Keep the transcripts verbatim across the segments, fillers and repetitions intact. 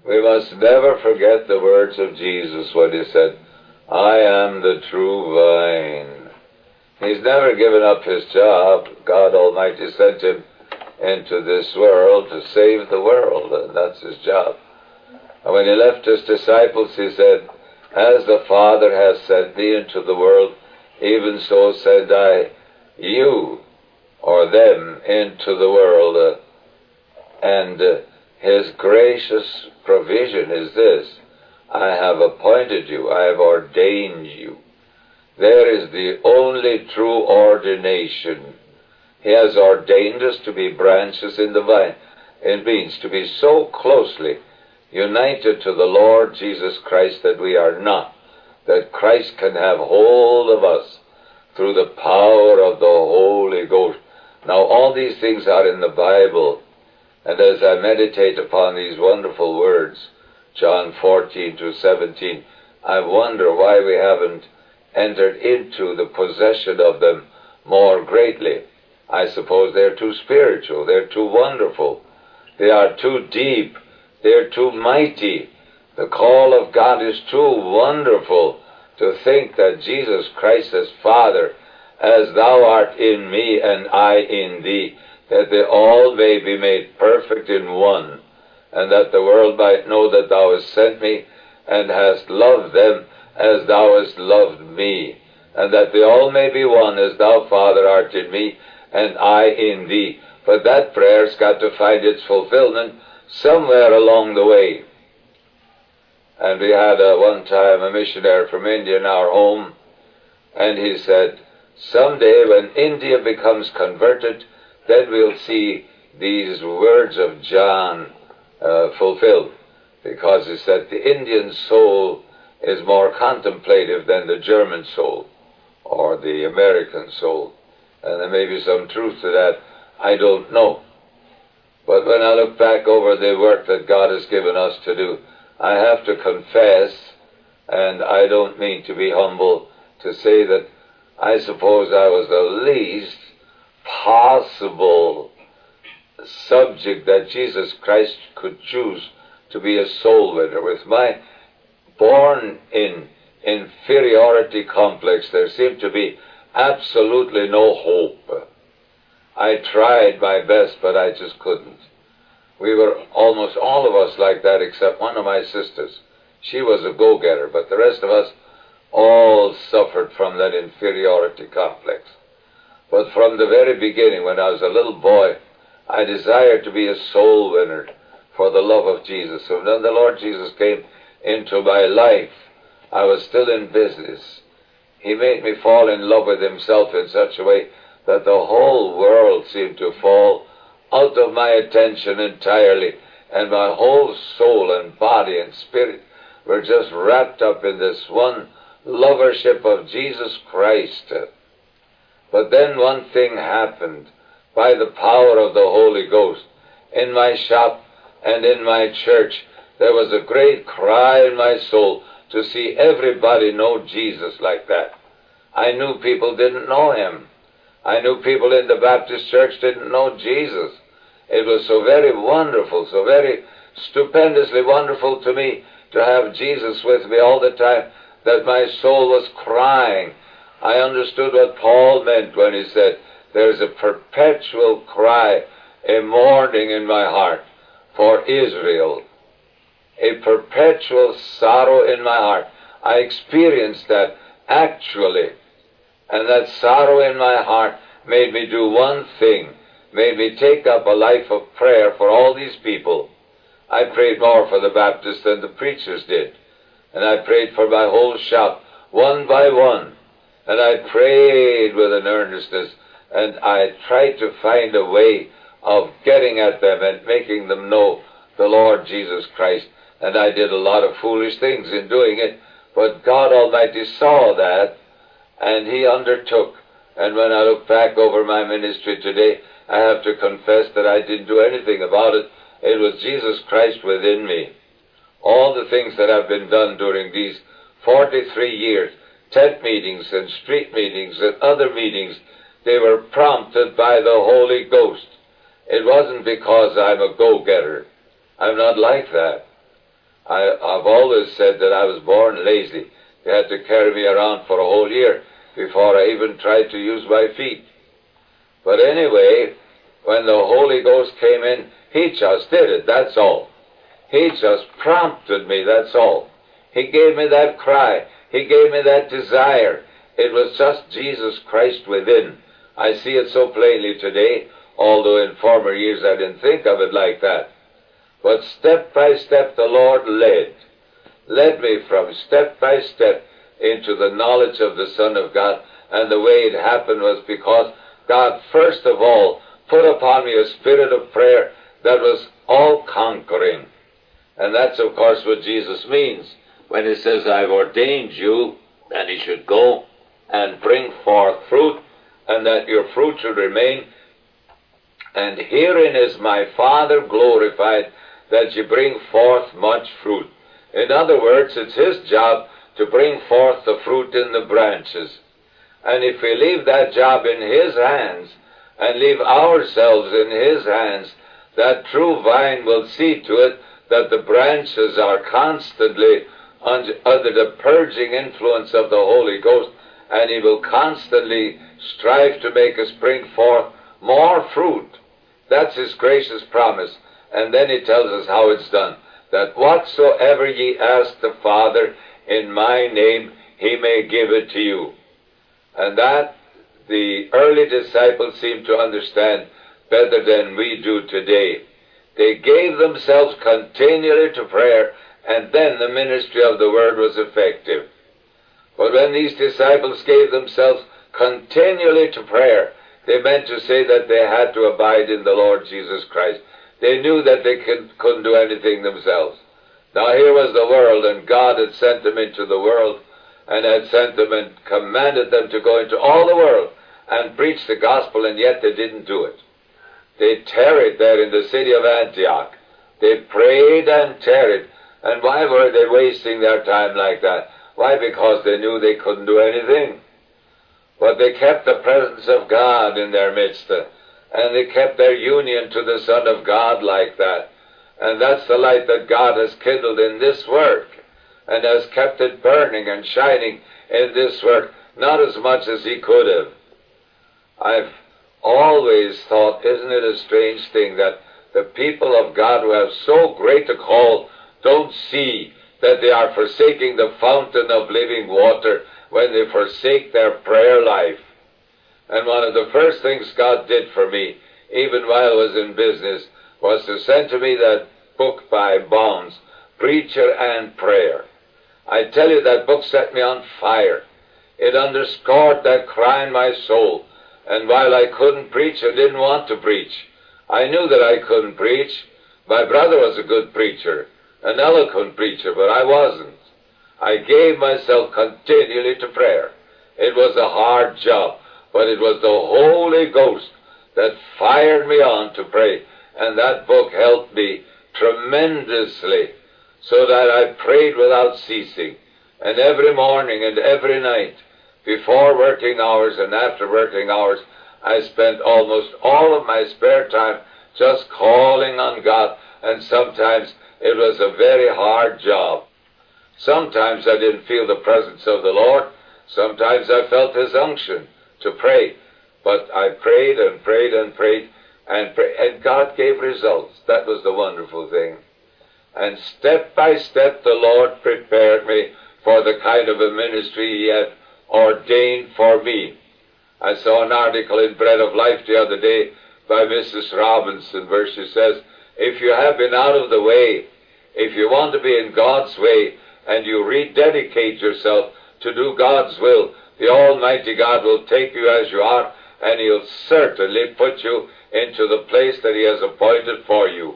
We must never forget the words of Jesus when he said, I am the true vine. He's never given up his job. God Almighty sent him into this world to save the world, and that's his job. And when he left his disciples, he said, as the Father has sent me into the world, even so send I you, or them, into the world. Uh, and uh, his gracious provision is this: I have appointed you, I have ordained you. There is the only true ordination. He has ordained us to be branches in the vine. It means to be so closely united to the Lord Jesus Christ that we are not, that Christ can have hold of us through the power of the Holy Ghost. Now, all these things are in the Bible, and as I meditate upon these wonderful words, John fourteen to seventeen, I wonder why we haven't entered into the possession of them more greatly. I suppose they're too spiritual, they're too wonderful, they are too deep, they're too mighty. The call of God is too wonderful to think that Jesus Christ says, Father, as thou art in me and I in thee, that they all may be made perfect in one, and that the world might know that thou hast sent me and hast loved them as thou hast loved me, and that they all may be one as thou, Father, art in me and I in thee. But that prayer's got to find its fulfillment somewhere along the way. And we had uh, one time a missionary from India in our home, and he said, someday when India becomes converted, then we'll see these words of John uh, fulfilled. Because he said the Indian soul is more contemplative than the German soul or the American soul. And there may be some truth to that. I don't know. But when I look back over the work that God has given us to do, I have to confess, and I don't mean to be humble, to say that I suppose I was the least possible subject that Jesus Christ could choose to be a soul winner. With my born in inferiority complex, there seemed to be absolutely no hope. I tried my best, but I just couldn't. We were almost all of us like that except one of my sisters. She was a go-getter, but the rest of us all suffered from that inferiority complex. But from the very beginning, when I was a little boy, I desired to be a soul winner for the love of Jesus. So when the Lord Jesus came into my life, I was still in business. He made me fall in love with himself in such a way that the whole world seemed to fall out of my attention entirely, and my whole soul and body and spirit were just wrapped up in this one lovership of Jesus Christ. But then one thing happened by the power of the Holy Ghost. In my shop and in my church, there was a great cry in my soul to see everybody know Jesus like that. I knew people didn't know him. I knew people in the Baptist church didn't know Jesus. It was so very wonderful, so very stupendously wonderful to me to have Jesus with me all the time that my soul was crying. I understood what Paul meant when he said, there's a perpetual cry, a mourning in my heart for Israel, a perpetual sorrow in my heart. I experienced that actually, and that sorrow in my heart made me do one thing, made me take up a life of prayer for all these people. I prayed more for the Baptists than the preachers did, and I prayed for my whole shop, one by one, and I prayed with an earnestness, and I tried to find a way of getting at them and making them know the Lord Jesus Christ. And I did a lot of foolish things in doing it, but God Almighty saw that, and he undertook. And when I look back over my ministry today, I have to confess that I didn't do anything about it. It was Jesus Christ within me. All the things that have been done during these forty-three years, tent meetings and street meetings and other meetings, they were prompted by the Holy Ghost. It wasn't because I'm a go-getter. I'm not like that. I, I've always said that I was born lazy. They had to carry me around for a whole year before I even tried to use my feet. But anyway, when the Holy Ghost came in, He just did it, that's all. He just prompted me, that's all. He gave me that cry. He gave me that desire. It was just Jesus Christ within. I see it so plainly today, although in former years I didn't think of it like that. But step by step the Lord led. Led me from step by step into the knowledge of the Son of God. And the way it happened was because God first of all put upon me a spirit of prayer that was all-conquering. And that's of course what Jesus means when He says, I've ordained you, and He should go and bring forth fruit, and that your fruit should remain. And herein is my Father glorified, that you bring forth much fruit. In other words, it's His job to bring forth the fruit in the branches. And if we leave that job in His hands, and leave ourselves in His hands, that true vine will see to it that the branches are constantly under, under the purging influence of the Holy Ghost, and He will constantly strive to make us bring forth more fruit. That's His gracious promise. And then He tells us how it's done. That whatsoever ye ask the Father in my name, He may give it to you. And that the early disciples seem to understand better than we do today. They gave themselves continually to prayer, and then the ministry of the Word was effective. But when these disciples gave themselves continually to prayer, they meant to say that they had to abide in the Lord Jesus Christ. They knew that they could, couldn't do anything themselves. Now here was the world, and God had sent them into the world, and had sent them and commanded them to go into all the world and preach the gospel, and yet they didn't do it. They tarried there in the city of Antioch. They prayed and tarried. And why were they wasting their time like that? Why? Because they knew they couldn't do anything. But they kept the presence of God in their midst, and they kept their union to the Son of God like that. And that's the light that God has kindled in this work, and has kept it burning and shining in this work, not as much as He could have. I've always thought, isn't it a strange thing that the people of God who have so great a call don't see that they are forsaking the fountain of living water when they forsake their prayer life. And one of the first things God did for me, even while I was in business, was to send to me that book by Bounds, Preacher and Prayer. I tell you, that book set me on fire. It underscored that cry in my soul. And while I couldn't preach, I didn't want to preach. I knew that I couldn't preach. My brother was a good preacher, an eloquent preacher, but I wasn't. I gave myself continually to prayer. It was a hard job, but it was the Holy Ghost that fired me on to pray. And that book helped me tremendously, so that I prayed without ceasing. And every morning and every night, before working hours and after working hours, I spent almost all of my spare time just calling on God, and sometimes it was a very hard job. Sometimes I didn't feel the presence of the Lord. Sometimes I felt His unction to pray. But I prayed and prayed and prayed, and, pray, and God gave results. That was the wonderful thing. And step by step the Lord prepared me for the kind of a ministry He had ordained for me. I saw an article in Bread of Life the other day by Missus Robinson, where she says, if you have been out of the way, if you want to be in God's way, and you rededicate yourself to do God's will, the Almighty God will take you as you are, and He'll certainly put you into the place that He has appointed for you.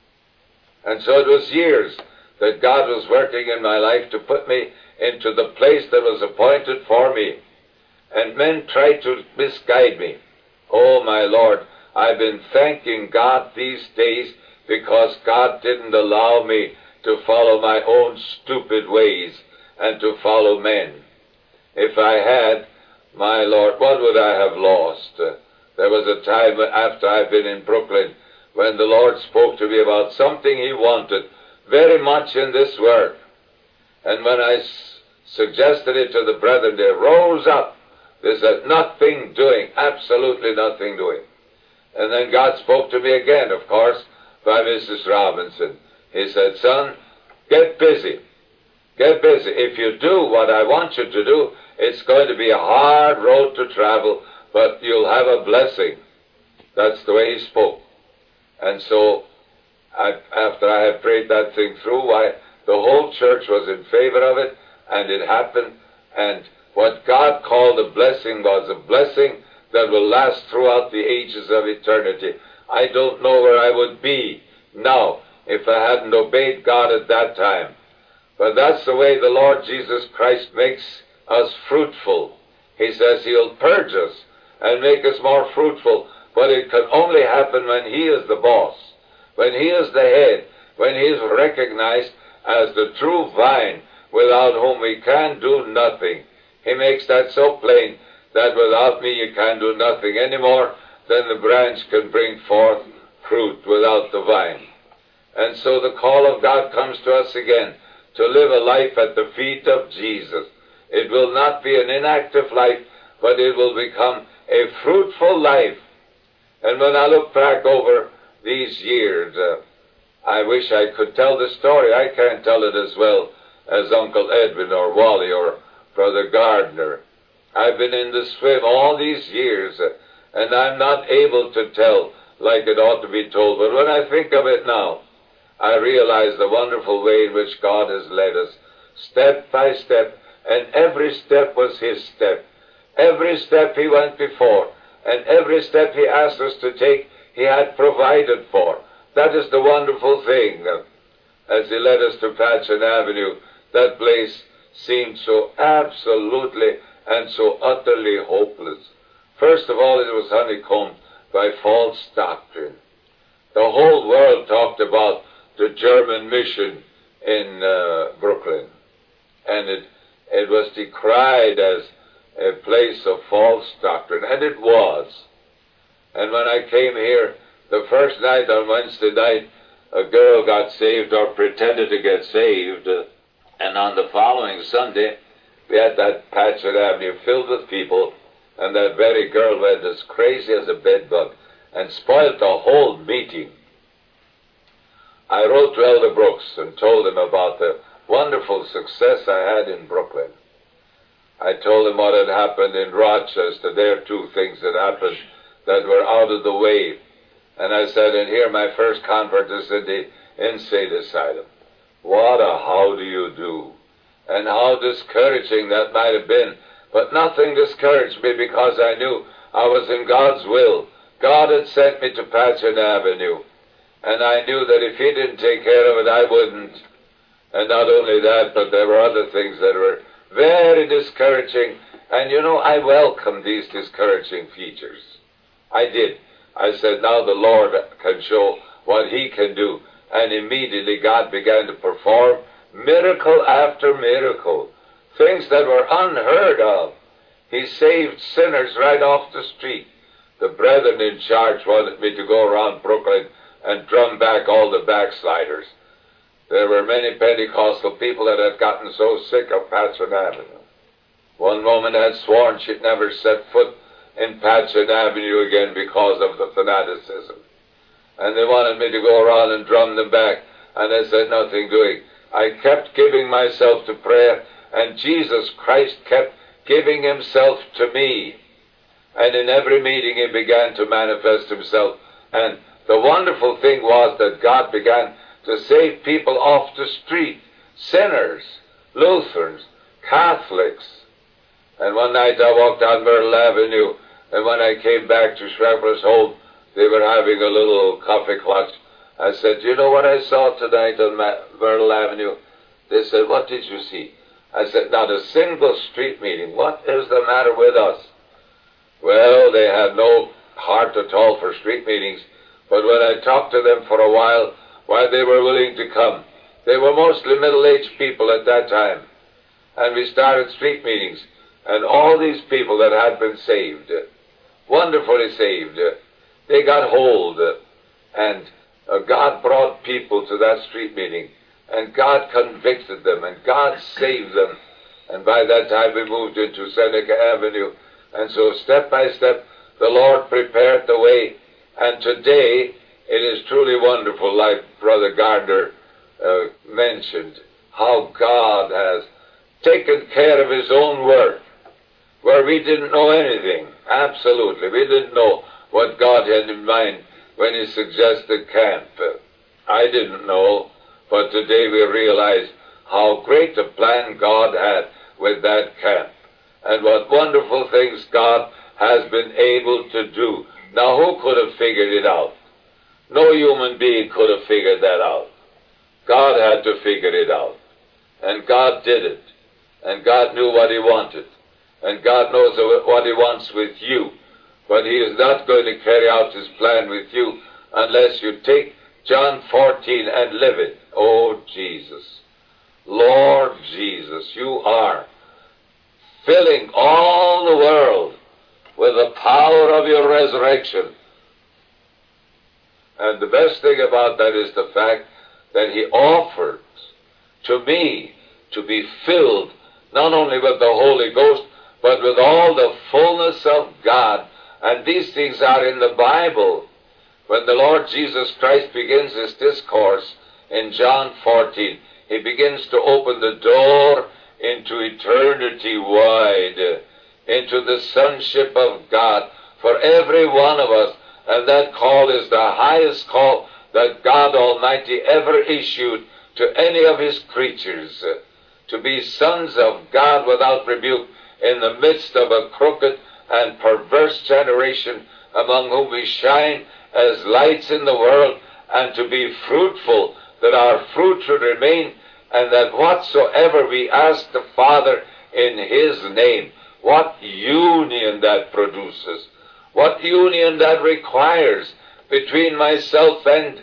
And so it was years that God was working in my life to put me into the place that was appointed for me. And men tried to misguide me. Oh, my Lord, I've been thanking God these days because God didn't allow me to follow my own stupid ways and to follow men. If I had, my Lord, what would I have lost? Uh, there was a time after I'd been in Brooklyn when the Lord spoke to me about something He wanted very much in this work. And when I s- suggested it to the brethren, they rose up. They said, nothing doing, absolutely nothing doing. And then God spoke to me again, of course, by Missus Robinson. He said, son, get busy. Get busy. If you do what I want you to do, it's going to be a hard road to travel, but you'll have a blessing. That's the way he spoke. And so, I, after I had prayed that thing through, why, the whole church was in favor of it, and it happened. And what God called a blessing was a blessing that will last throughout the ages of eternity. I don't know where I would be now if I hadn't obeyed God at that time. But that's the way the Lord Jesus Christ makes us fruitful. He says he'll purge us and make us more fruitful, but it can only happen when he is the boss, when he is the head, when he is recognized as the true vine without whom we can do nothing. He makes that so plain that without me you can do nothing any more than the branch can bring forth fruit without the vine. And so the call of God comes to us again, to live a life at the feet of Jesus. It will not be an inactive life, but it will become a fruitful life. And when I look back over these years, uh, I wish I could tell the story. I can't tell it as well as Uncle Edwin or Wally or Brother Gardner. I've been in the swim all these years, uh, and I'm not able to tell like it ought to be told. But when I think of it now, I realize the wonderful way in which God has led us, step by step, and every step was his step. Every step he went before, and every step he asked us to take, he had provided for. That is the wonderful thing. As he led us to Patchen Avenue, that place seemed so absolutely and so utterly hopeless. First of all, it was honeycombed by false doctrine. The whole world talked about the German mission in uh, Brooklyn, and it, it was decried as a place of false doctrine, and it was. And when I came here, the first night on Wednesday night, a girl got saved or pretended to get saved, uh, and on the following Sunday, we had that Patchen Avenue filled with people, and that very girl went as crazy as a bedbug and spoiled the whole meeting. I wrote to Elder Brooks and told him about the wonderful success I had in Brooklyn. I told him what had happened in Rochester. There are two things that happened that were out of the way. And I said, and here my first convert is in the insane asylum. What a how do you do? And how discouraging that might have been. But nothing discouraged me because I knew I was in God's will. God had sent me to Patchen Avenue. And I knew that if he didn't take care of it, I wouldn't. And not only that, but there were other things that were very discouraging. And you know, I welcomed these discouraging features. I did. I said, now the Lord can show what he can do. And immediately God began to perform miracle after miracle. Things that were unheard of. He saved sinners right off the street. The brethren in charge wanted me to go around Brooklyn and drum back all the backsliders. There were many Pentecostal people that had gotten so sick of Patchen Avenue. One woman had sworn she'd never set foot in Patchen Avenue again because of the fanaticism. And they wanted me to go around and drum them back, and I said, nothing doing. I kept giving myself to prayer, and Jesus Christ kept giving himself to me. And in every meeting he began to manifest himself. And the wonderful thing was that God began to save people off the street, sinners, Lutherans, Catholics. And one night I walked down Myrtle Avenue, and when I came back to Schreber's home, they were having a little coffee clutch. I said, do you know what I saw tonight on Myrtle Avenue? They said, what did you see? I said, not a single street meeting. What is the matter with us? Well, they had no heart at all for street meetings, but when I talked to them for a while, why, they were willing to come. They were mostly middle-aged people at that time. And we started street meetings, and all these people that had been saved, wonderfully saved, they got hold, and uh, God brought people to that street meeting and God convicted them, and God saved them. And by that time we moved into Seneca Avenue. And so step by step, the Lord prepared the way. And today, it is truly wonderful, like Brother Gardner uh, mentioned, how God has taken care of His own work, where we didn't know anything. Absolutely. We didn't know what God had in mind when He suggested camp. I didn't know, but today we realize how great a plan God had with that camp, and what wonderful things God has been able to do. Now, who could have figured it out? No human being could have figured that out. God had to figure it out, and God did it, and God knew what He wanted, and God knows what He wants with you, but He is not going to carry out His plan with you unless you take John fourteen and live it. Oh, Jesus. Lord Jesus, you are filling all the world with the power of your resurrection. And the best thing about that is the fact that He offers to me to be filled not only with the Holy Ghost, but with all the fullness of God. And these things are in the Bible. When the Lord Jesus Christ begins His discourse in John fourteen, He begins to open the door into eternity wide, into the sonship of God for every one of us. And that call is the highest call that God Almighty ever issued to any of His creatures, to be sons of God without rebuke in the midst of a crooked and perverse generation, among whom we shine as lights in the world, and to be fruitful, that our fruit should remain, and that whatsoever we ask the Father in His name, what union that produces, what union that requires between myself and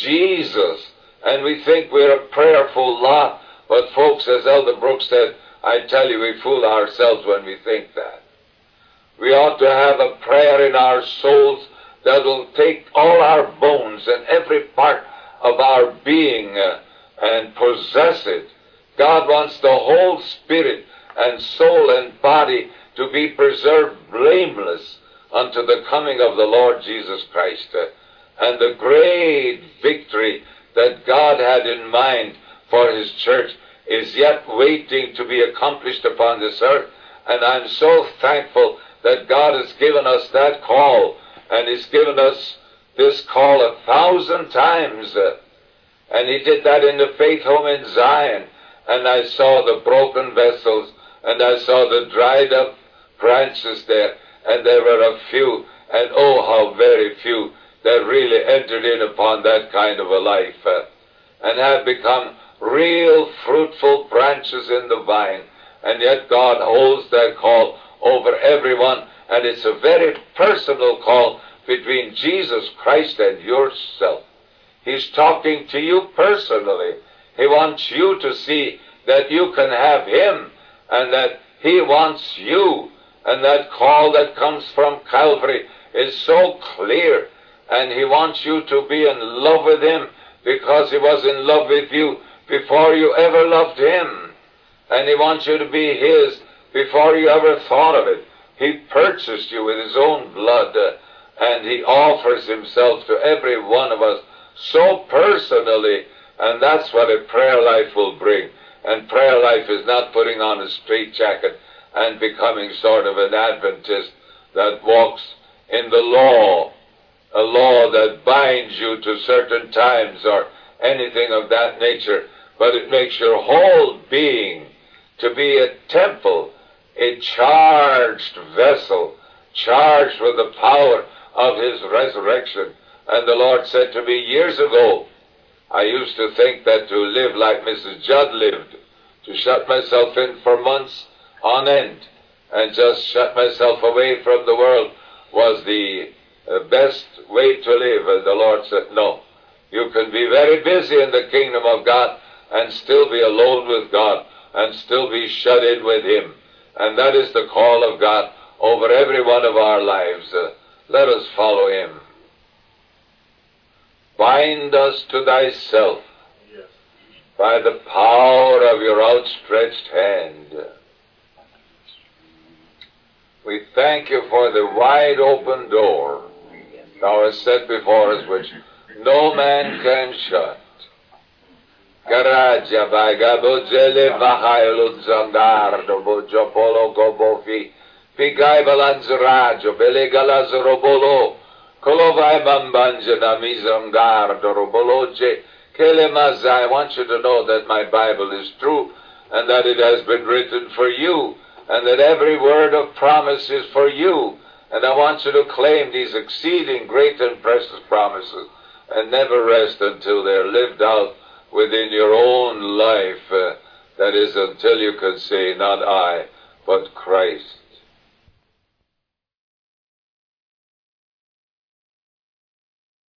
Jesus. And we think we're a prayerful lot, but folks, as Elder Brooks said, I tell you, we fool ourselves when we think that. We ought to have a prayer in our souls that will take all our bones and every part of our being uh, and possess it. God wants the whole spirit and soul and body to be preserved blameless unto the coming of the Lord Jesus Christ. Uh, and the great victory that God had in mind for His church is yet waiting to be accomplished upon this earth. And I'm so thankful that God has given us that call, and He's given us this call a thousand times. Uh, and He did that in the Faith Home in Zion. And I saw the broken vessels, and I saw the dried up branches there, and there were a few, and oh, how very few, that really entered in upon that kind of a life, uh, and have become real fruitful branches in the vine. And yet God holds that call over everyone, and it's a very personal call between Jesus Christ and yourself. He's talking to you personally. He wants you to see that you can have Him, and that He wants you. And that call that comes from Calvary is so clear, and He wants you to be in love with Him because He was in love with you before you ever loved Him. And He wants you to be His before you ever thought of it. He purchased you with His own blood, uh, and He offers Himself to every one of us so personally, and that's what a prayer life will bring. And prayer life is not putting on a straitjacket and becoming sort of an Adventist that walks in the law, a law that binds you to certain times or anything of that nature, but it makes your whole being to be a temple, a charged vessel, charged with the power of His resurrection. And the Lord said to me years ago, I used to think that to live like Missus Judd lived, to shut myself in for months on end and just shut myself away from the world was the uh, best way to live. And the Lord said, no, you can be very busy in the kingdom of God and still be alone with God and still be shut in with Him. And that is the call of God over every one of our lives. Uh, let us follow Him. Bind us to Thyself, by the power of your outstretched hand. We thank you for the wide open door thou hast set before us, which no man can shut. Garaja baga bojele vahaylo zandardo bojopolo gobofi pigai balanzrajo belegalaz robolo kolovai bambanja namizangardo roboloje kelemaza. I want you to know that my Bible is true and that it has been written for you and that every word of promise is for you. And I want you to claim these exceeding great and precious promises and never rest until they're lived out within your own life. Uh, that is, until you can say, not I, but Christ